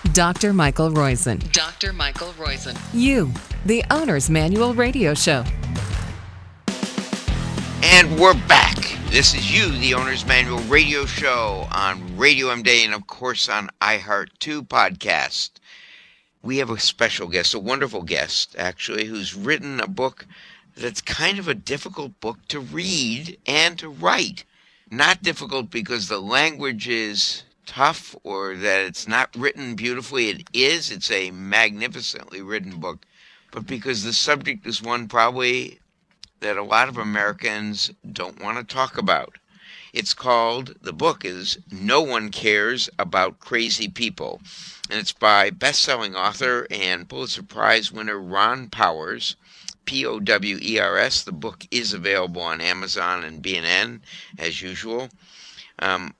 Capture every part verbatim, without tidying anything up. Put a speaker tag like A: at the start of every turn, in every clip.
A: Doctor Michael Roizen.
B: Doctor Michael Roizen.
A: You, the Owner's Manual Radio Show.
C: And we're back. This is You, the Owner's Manual Radio Show on Radio M D and, of course, on iHeart two podcast. We have a special guest, a wonderful guest, actually, who's written a book that's kind of a difficult book to read and to write. Not difficult because the language is tough or that it's not written beautifully. It is. It's a magnificently written book. But because the subject is one probably that a lot of Americans don't want to talk about. It's called, the book is No One Cares About Crazy People. And it's by best-selling author and Pulitzer Prize winner Ron Powers, P O W E R S. The book is available on Amazon and B and N, as usual. Um,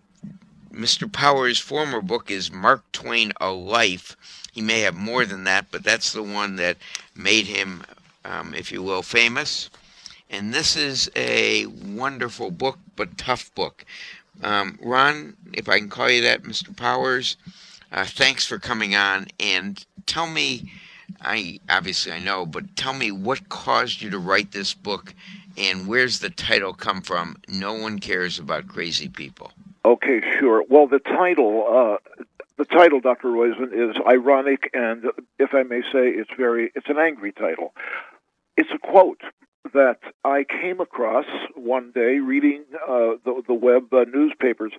C: Mister Powers' former book is Mark Twain, A Life. He may have more than that, but that's the one that made him, um, if you will, famous. And this is a wonderful book, but tough book. Um, Ron, if I can call you that, Mister Powers, uh, thanks for coming on. And tell me, I obviously I know, but tell me what caused you to write this book, and where's the title come from? No One Cares About Crazy People.
D: Okay, sure. Well, the title, uh, the title, Doctor Roizen, is ironic, and if I may say, it's very, it's an angry title. It's a quote that I came across one day reading uh, the, the web uh, newspapers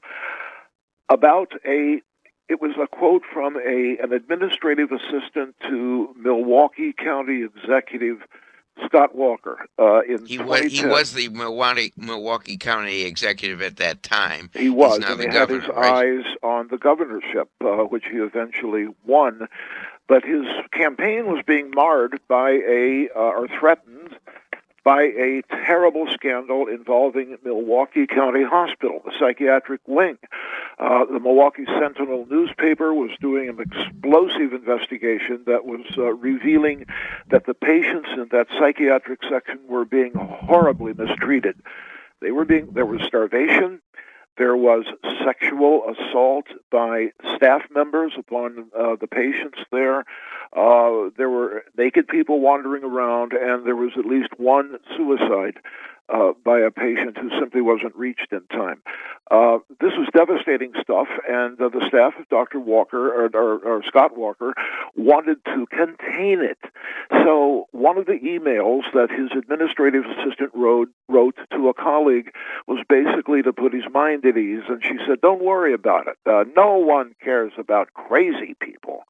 D: about a. It was a quote from a an administrative assistant to Milwaukee County Executive Scott Walker uh, in
C: he was he was the Milwaukee Milwaukee County executive at that time.
D: He was,
C: He's now
D: and
C: the
D: he
C: governor,
D: had his
C: right?
D: eyes on the governorship, uh, which he eventually won. But his campaign was being marred by a uh, or threatened by a terrible scandal involving Milwaukee County Hospital, the psychiatric wing. Uh, the Milwaukee Sentinel newspaper was doing an explosive investigation that was uh, revealing that the patients in that psychiatric section were being horribly mistreated. They were being, there was starvation. There was sexual assault by staff members upon uh, the patients there. Uh, there were naked people wandering around, and there was at least one suicide uh, by a patient who simply wasn't reached in time. Uh, this was devastating stuff, and uh, the staff of Doctor Walker, or, or, or Scott Walker, wanted to contain it. So one of the emails that his administrative assistant wrote, wrote to a colleague was basically to put his mind at ease, and she said, don't worry about it. Uh, no one cares about crazy people.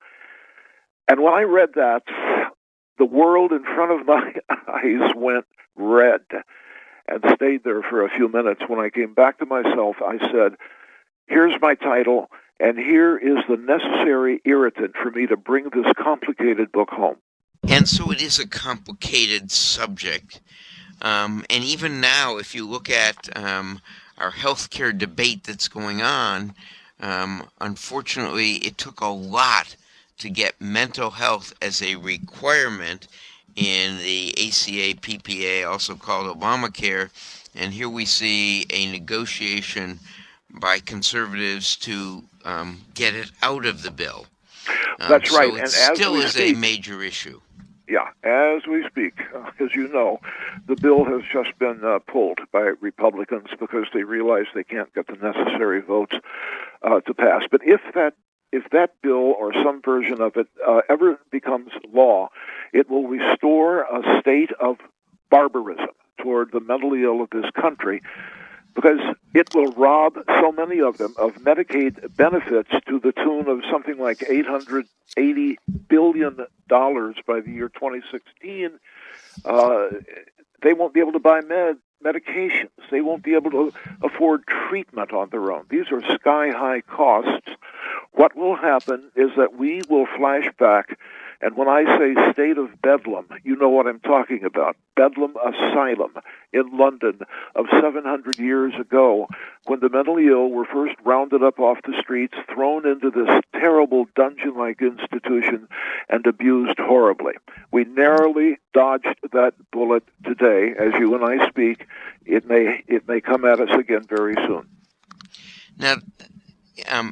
D: And when I read that, the world in front of my eyes went red and stayed there for a few minutes. When I came back to myself, I said, here's my title, and here is the necessary irritant for me to bring this complicated book home.
C: And so it is a complicated subject. Um, and even now, if you look at um, our healthcare debate that's going on, um, unfortunately, it took a lot to get mental health as a requirement in the A C A P P A, also called Obamacare. And here we see a negotiation by conservatives to um, get it out of the bill. Um,
D: That's right.
C: So it
D: and as
C: still
D: we
C: is
D: speak,
C: a major issue.
D: Yeah, as we speak, uh, as you know, the bill has just been uh, pulled by Republicans because they realize they can't get the necessary votes uh, to pass. But if that if that bill or some version of it uh, ever becomes law, it will restore a state of barbarism toward the mentally ill of this country, because it will rob so many of them of Medicaid benefits to the tune of something like eight hundred eighty billion dollars by the year twenty sixteen. Uh, they won't be able to buy med medications. They won't be able to afford treatment on their own. These are sky-high costs. What will happen is that we will flash back, and when I say state of bedlam, you know what I'm talking about. Bedlam Asylum in London of seven hundred years ago, when the mentally ill were first rounded up off the streets, thrown into this terrible dungeon-like institution, and abused horribly. We narrowly dodged that bullet today. As you and I speak, it may it may come at us again very soon.
C: Now, um,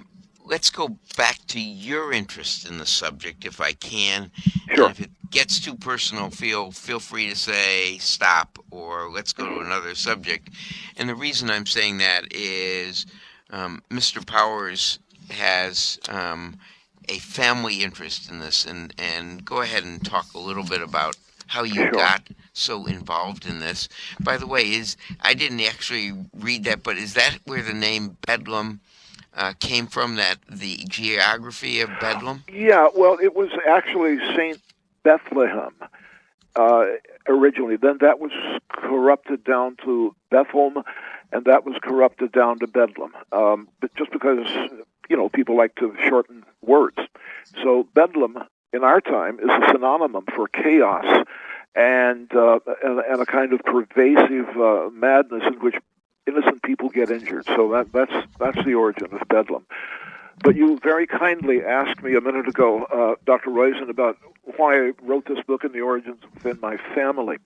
C: let's go back to your interest in the subject, if I can.
D: Sure.
C: And if it gets too personal, feel feel free to say stop or let's go to another subject. And the reason I'm saying that is um, Mister Powers has um, a family interest in this, and, and go ahead and talk a little bit about how you
D: Sure.
C: got so involved in this. By the way, is I didn't actually read that, but is that where the name Bedlam uh, came from, that the geography of Bedlam?
D: Yeah, well, it was actually Saint Bethlehem uh, originally. Then that was corrupted down to Bethlehem, and that was corrupted down to Bedlam. Um, but just because, you know, people like to shorten words. So Bedlam, in our time, is a synonym for chaos and, uh, and, and a kind of pervasive uh, madness in which innocent people get injured. So that, that's that's the origin of Bedlam. But you very kindly asked me a minute ago, uh, Doctor Roizen, about why I wrote this book and the origins within my family.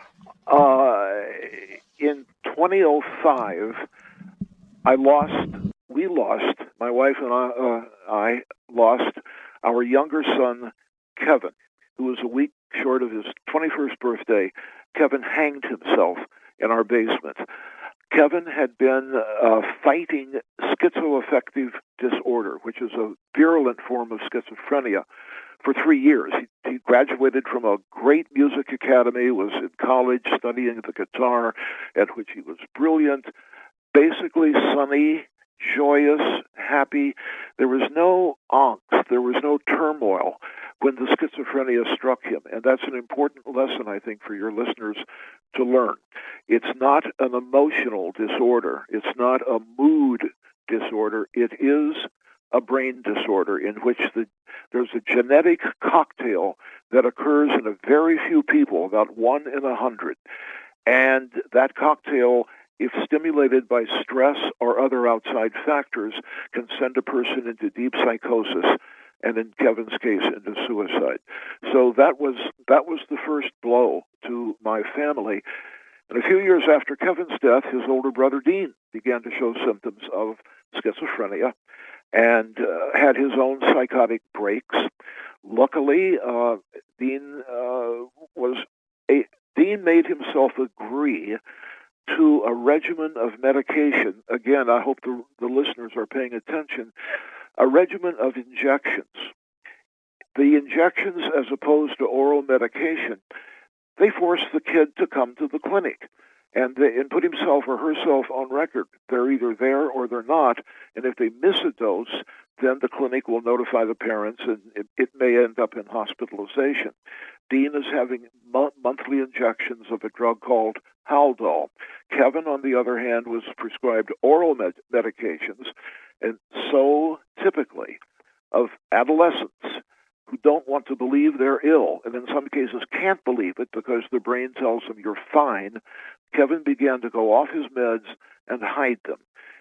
D: Uh, in twenty oh five, I lost, we lost, my wife and I, uh, I lost our younger son, Kevin, who was a week short of his twenty-first birthday. Kevin hanged himself in our basement. Kevin had been uh, fighting schizoaffective disorder, which is a virulent form of schizophrenia, for three years. He, he graduated from a great music academy, was in college studying the guitar, at which he was brilliant, basically sunny, joyous, happy. There was no angst, there was no turmoil when the schizophrenia struck him. And that's an important lesson, I think, for your listeners to learn. It's not an emotional disorder. It's not a mood disorder. It is a brain disorder in which the, there's a genetic cocktail that occurs in a very few people, about one in a hundred. And that cocktail, if stimulated by stress or other outside factors, can send a person into deep psychosis, and in Kevin's case, into suicide. So that was that was the first blow to my family. And a few years after Kevin's death, his older brother Dean began to show symptoms of schizophrenia and uh, had his own psychotic breaks. Luckily, uh, Dean uh, was a Dean made himself agree to a regimen of medication. Again, I hope the, the listeners are paying attention. A regimen of injections. The injections, as opposed to oral medication, they force the kid to come to the clinic and, they, and put himself or herself on record. They're either there or they're not, and if they miss a dose, then the clinic will notify the parents, and it, it may end up in hospitalization. Dean is having mo- monthly injections of a drug called Haldol. Kevin, on the other hand, was prescribed oral med- medications, and so typically of adolescents who don't want to believe they're ill, and in some cases can't believe it because their brain tells them you're fine, Kevin began to go off his meds and hide them.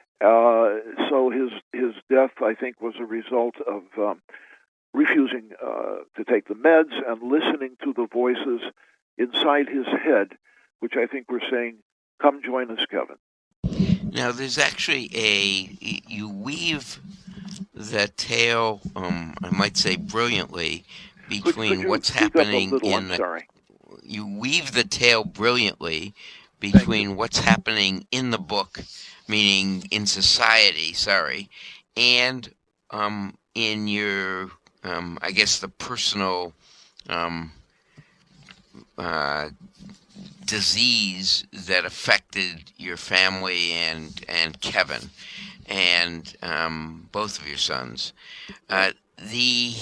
D: Uh, so his his death, I think, was a result of um, refusing uh, to take the meds and listening to the voices inside his head, which I think were saying, "Come join us, Kevin."
C: Now, there's actually a, you weave the tale, um, I might say brilliantly, between
D: could, could you
C: what's
D: speak up a
C: happening
D: little?
C: in
D: I'm
C: the,
D: sorry.
C: you weave the tale brilliantly between what's happening in the book, meaning in society, sorry, and um, in your, um, I guess, the personal um, uh, disease that affected your family and and Kevin and um, both of your sons. Uh, the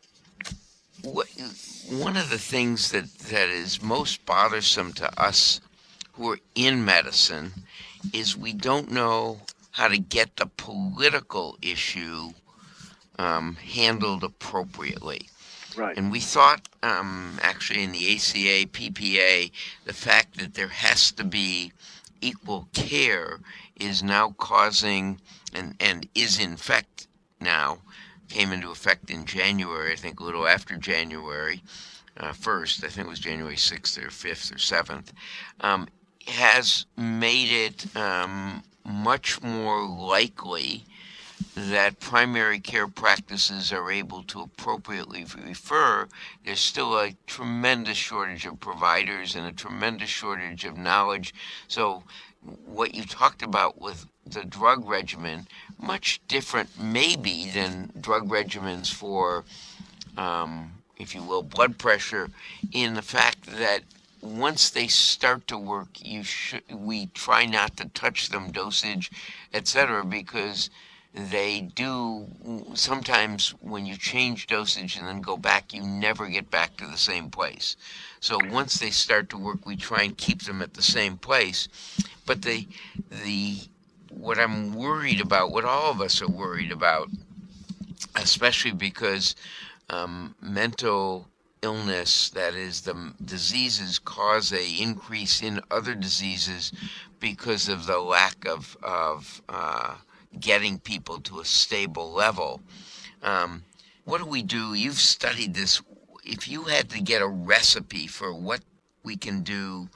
C: what, one of the things that, that is most bothersome to us who are in medicine is we don't know how to get the political issue um, handled appropriately.
D: Right.
C: And we thought, um, actually, in the A C A, P P A, the fact that there has to be equal care is now causing, and, and is in fact now, came into effect in January, I think a little after January uh, first, I think it was January sixth or fifth or seventh, um, has made it um, much more likely that primary care practices are able to appropriately refer, there's still a tremendous shortage of providers and a tremendous shortage of knowledge. So what you talked about with the drug regimen, much different maybe than drug regimens for, um, if you will, blood pressure, in the fact that once they start to work, you should we try not to touch them, dosage, et cetera, because they do sometimes when you change dosage and then go back, you never get back to the same place. So once they start to work, we try and keep them at the same place. But the the what I'm worried about, what all of us are worried about, especially because um, mental illness, that is, the diseases cause a increase in other diseases because of the lack of of uh, getting people to a stable level. Um, what do we do? You've studied this. If you had to get a recipe for what we can do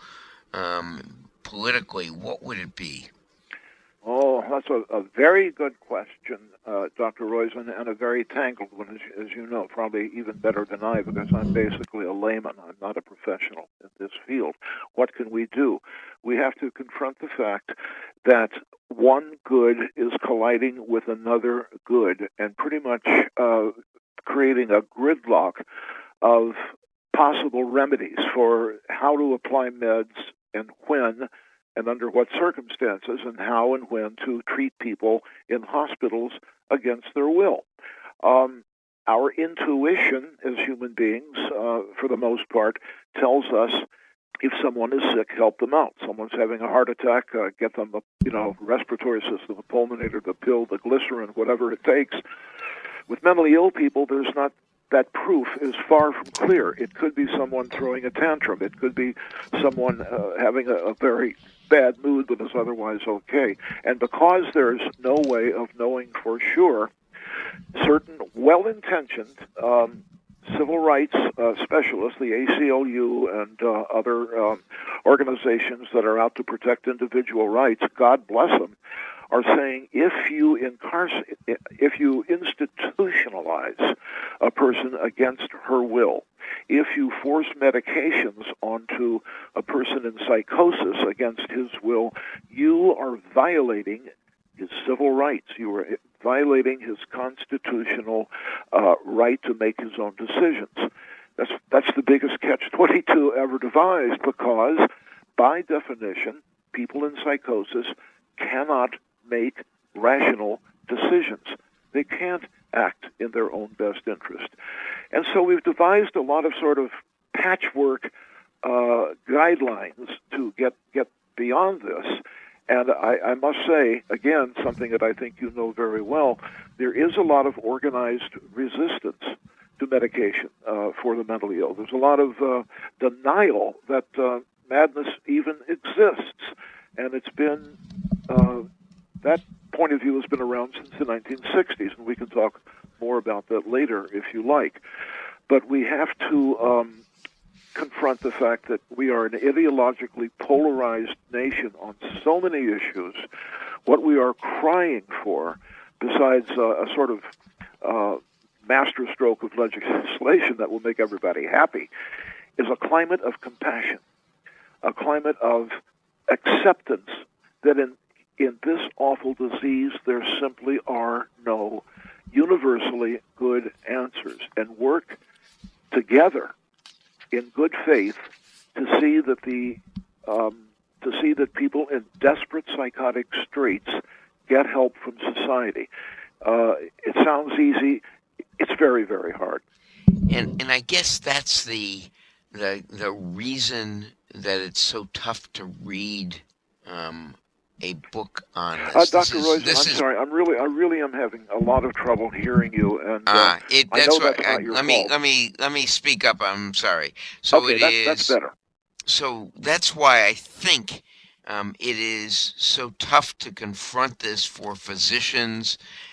C: um, politically, what would it be?
D: Oh, that's a, a very good question, uh, Doctor Roizen, and a very tangled one, as, as you know, probably even better than I, because I'm basically a layman. I'm not a professional in this field. What can we do? We have to confront the fact that one good is colliding with another good and pretty much uh, creating a gridlock of possible remedies for how to apply meds and when and under what circumstances, and how and when to treat people in hospitals against their will. Um, our intuition as human beings, uh, for the most part, tells us if someone is sick, help them out. Someone's having a heart attack, uh, get them a you know respiratory system, a pulmonator, the pill, the glycerin, whatever it takes. With mentally ill people, there's not that proof is far from clear. It could be someone throwing a tantrum. It could be someone uh, having a, a very bad mood but is otherwise okay. And because there's no way of knowing for sure, certain well-intentioned um, civil rights uh, specialists, the A C L U and uh, other um, organizations that are out to protect individual rights, God bless them, are saying if you incarcerate, if you institutionalize a person against her will, if you force medications onto a person in psychosis against his will, you are violating his civil rights. You are violating his constitutional uh, right to make his own decisions. That's that's the biggest catch twenty-two ever devised, because by definition, people in psychosis cannot make rational decisions. They can't act in their own best interest. And so we've devised a lot of sort of patchwork uh, guidelines to get, get beyond this. And I, I must say, again, something that I think you know very well, there is a lot of organized resistance to medication uh, for the mentally ill. There's a lot of uh, denial that uh, madness even exists. And it's been... Uh, That point of view has been around since the nineteen sixties, and we can talk more about that later if you like. But we have to um, confront the fact that we are an ideologically polarized nation on so many issues. What we are crying for, besides uh, a sort of uh, masterstroke of legislation that will make everybody happy, is a climate of compassion, a climate of acceptance that in In this awful disease, there simply are no universally good answers, and work together in good faith to see that the um, to see that people in desperate psychotic straits get help from society. Uh, it sounds easy; it's very, very hard.
C: And and I guess that's the the the reason that it's so tough to read. Um, A book on this.
D: Uh, Doctor
C: This is,
D: Roizen,
C: this
D: I'm
C: is,
D: sorry. I'm really, I really am having a lot of trouble hearing you, and uh,
C: uh, it,
D: I
C: that's
D: know
C: what,
D: that's not
C: I,
D: your
C: let
D: fault.
C: me let me let me speak up. I'm sorry. So
D: okay,
C: it
D: that's,
C: is.
D: that's better.
C: So that's why I think um, it is so tough to confront this for physicians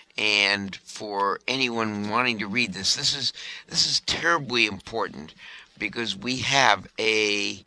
C: and for anyone wanting to read this. This is this is terribly important because we have a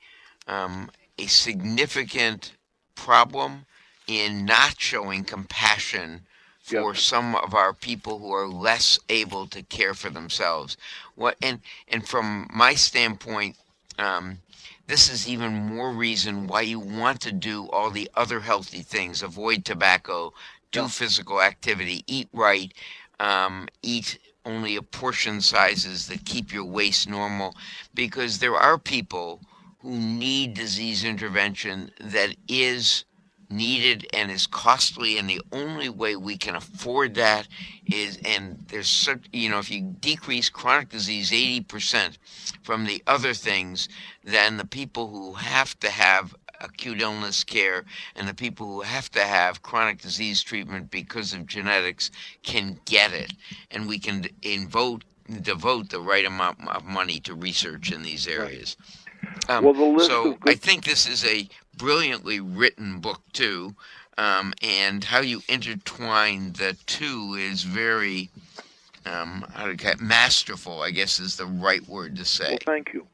C: um, a significant problem in not showing compassion for
D: Yes.
C: some of our people who are less able to care for themselves. What and and from my standpoint, um, this is even more reason why you want to do all the other healthy things: avoid tobacco, do
D: Yeah.
C: physical activity, eat right, um, eat only a portion sizes that keep your waist normal, because there are people who need disease intervention that is needed and is costly, and the only way we can afford that is, and there's such, you know, if you decrease chronic disease eighty percent from the other things, then the people who have to have acute illness care and the people who have to have chronic disease treatment because of genetics can get it, and we can invote, devote the right amount of money to research in these areas. Um,
D: Well, the list
C: so
D: of good
C: I think this is a brilliantly written book too, um, and how you intertwine the two is very um, how to ca- masterful, I guess is the right word to say.
D: Well, thank you.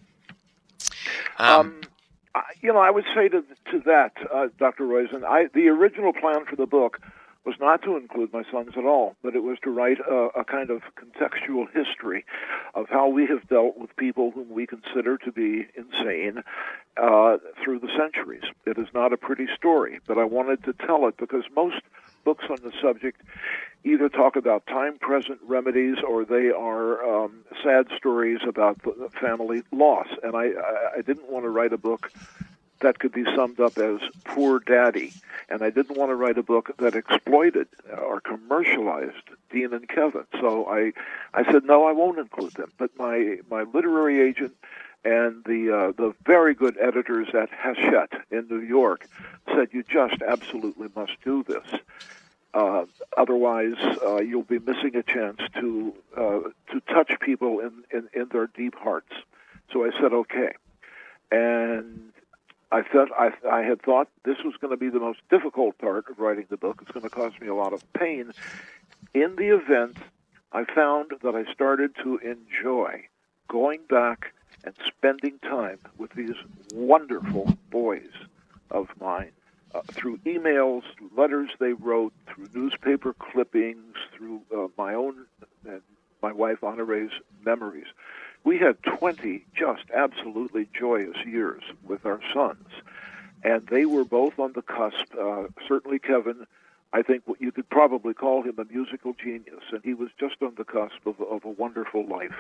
C: Um,
D: Um, I, you know, I would say to to that, uh, Doctor Roizen, I the original plan for the book was not to include my sons at all, but it was to write a, a kind of contextual history of how we have dealt with people whom we consider to be insane uh, through the centuries. It is not a pretty story, but I wanted to tell it because most books on the subject either talk about time-present remedies or they are um, sad stories about the family loss. And I, I, I didn't want to write a book that could be summed up as Poor Daddy. And I didn't want to write a book that exploited or commercialized Dean and Kevin. So I, I said, no, I won't include them. But my, my literary agent and the uh, the very good editors at Hachette in New York said, you just absolutely must do this. Uh, otherwise, uh, you'll be missing a chance to uh, to touch people in, in, in their deep hearts. So I said, okay. And I thought I, I had thought this was going to be the most difficult part of writing the book. It's going to cost me a lot of pain. In the event, I found that I started to enjoy going back and spending time with these wonderful boys of mine. Uh, through emails, through letters they wrote, through newspaper clippings, through uh, my own and my wife Honore's memories. We had twenty just absolutely joyous years with our sons, and they were both on the cusp. Uh, certainly Kevin, I think what you could probably call him a musical genius, and he was just on the cusp of, of a wonderful life.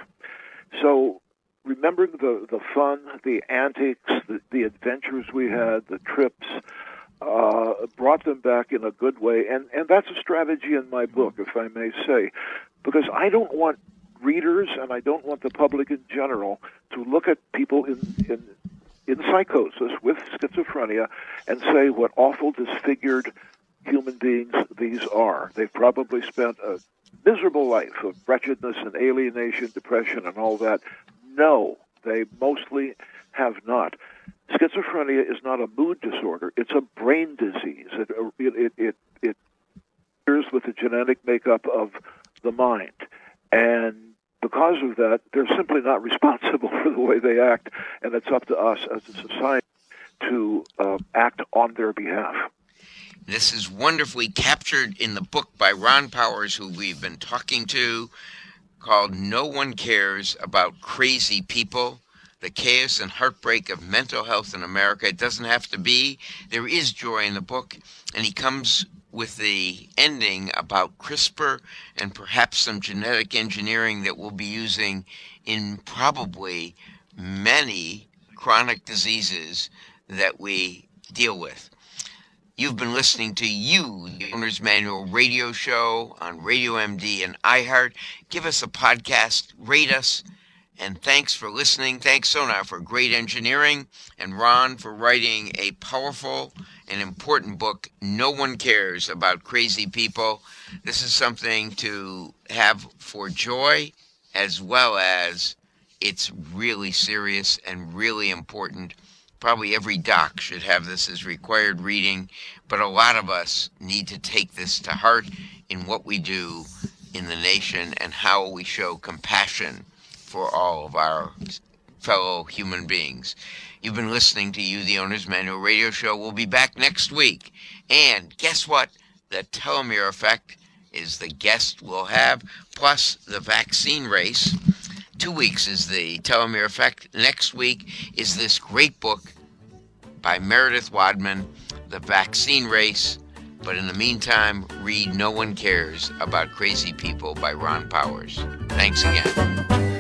D: So remembering the, the fun, the antics, the, the adventures we had, the trips, Uh, brought them back in a good way, and, and that's a strategy in my book, if I may say, because I don't want readers and I don't want the public in general to look at people in, in, in psychosis with schizophrenia and say what awful, disfigured human beings these are. They've probably spent a miserable life of wretchedness and alienation, depression, and all that. No, they mostly have not. Schizophrenia is not a mood disorder; it's a brain disease. It it it it interferes with the genetic makeup of the mind, and because of that, they're simply not responsible for the way they act, and it's up to us as a society to uh, act on their behalf.
C: This is wonderfully captured in the book by Ron Powers, who we've been talking to, called "No One Cares About Crazy People: The Chaos and Heartbreak of Mental Health in America." It doesn't have to be. There is joy in the book, and he comes with the ending about CRISPR and perhaps some genetic engineering that we'll be using in probably many chronic diseases that we deal with. You've been listening to You, the Owner's Manual radio show on Radio M D and iHeart. Give us a podcast, rate us, and thanks for listening. Thanks, Sonar, for great engineering, and Ron for writing a powerful and important book, No One Cares About Crazy People. This is something to have for joy, as well as it's really serious and really important. Probably every doc should have this as required reading, but a lot of us need to take this to heart in what we do in the nation and how we show compassion for all of our fellow human beings. You've been listening to You, the Owner's Manual radio show. We'll be back next week. And guess what? The telomere effect is the guest we'll have, plus the vaccine race. Two weeks is the telomere effect. Next week is this great book by Meredith Wadman, The Vaccine Race. But in the meantime, read No One Cares About Crazy People by Ron Powers. Thanks again.